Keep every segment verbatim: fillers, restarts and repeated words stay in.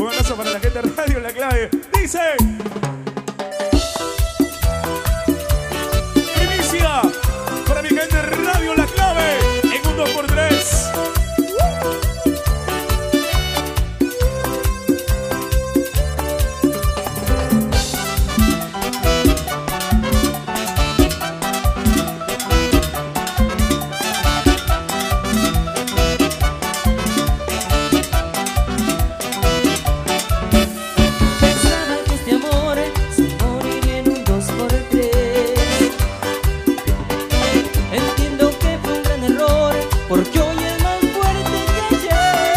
abrazo para la gente de Radio La Clave. Dice... Inicia para mi gente de Radio La Clave en un dos por tres. Porque hoy es más fuerte que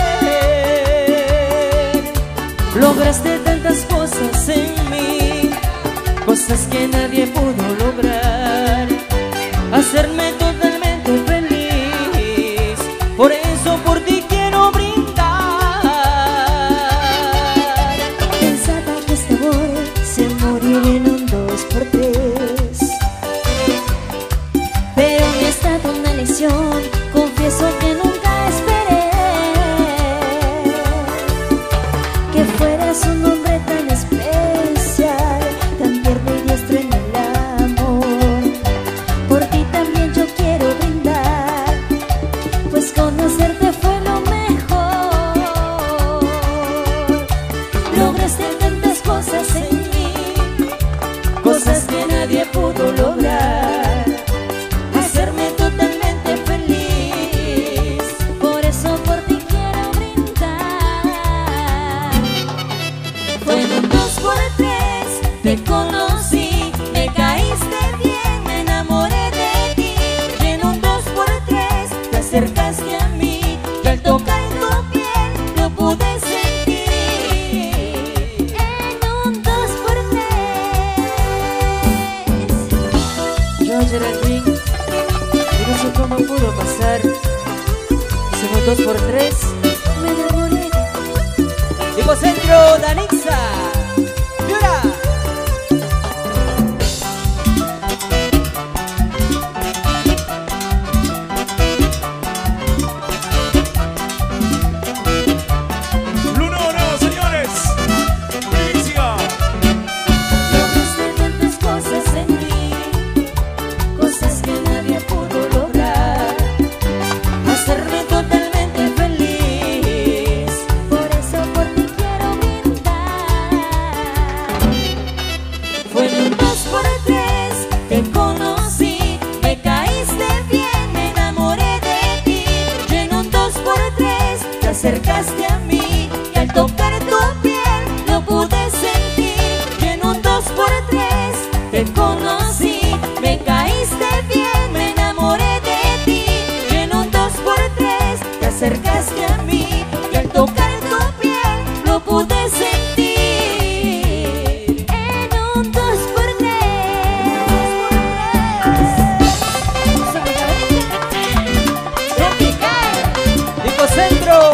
ayer. Lograste tantas cosas en mí, cosas que nadie pudo lograr, hacerme totalmente feliz. Por eso por ti quiero brindar. Pensaba que este amor se moriría en un dos por tres, pero me ha estado una lección. Confieso que nunca esperé que fueras un hombre tan especial, tan tierno y diestro en el amor. Por ti también yo quiero brindar, pues conocerte fue lo mejor. Lograste tantas cosas en mí, cosas que nadie pudo lograr, hacerme totalmente feliz. Por eso por ti quiero brindar. Fue en un dos por tres, te conocí, me caíste bien, me enamoré de ti. Y en un dos por tres te acercaste a mí, y al tocar tu piel lo pude sentir. En un dos por tres. Yo, Geraldine, yo no sé cómo pudo pasar. Hicimos dos por tres. Me enamoré. Tipo Centro, Danixa. ¡Llora! Luna Dorada, señores. Inicia. Lograste tantas cosas en mí, cosas que nadie pudo lograr, hacerme totalmente feliz. Por eso por ti quiero brindar. Fue en un dos por tres, te conocí, me caíste bien, me enamoré de ti. Y en un dos por tres te acercaste a mí, y al tocar tu piel lo pude sentir. Y en un dos por tres te conocí, me caíste bien, me enamoré de ti. Y en un dos por tres te acercaste a mí, y al tocar tu piel lo pude sentir. En un dos por tres. Tipo Centro.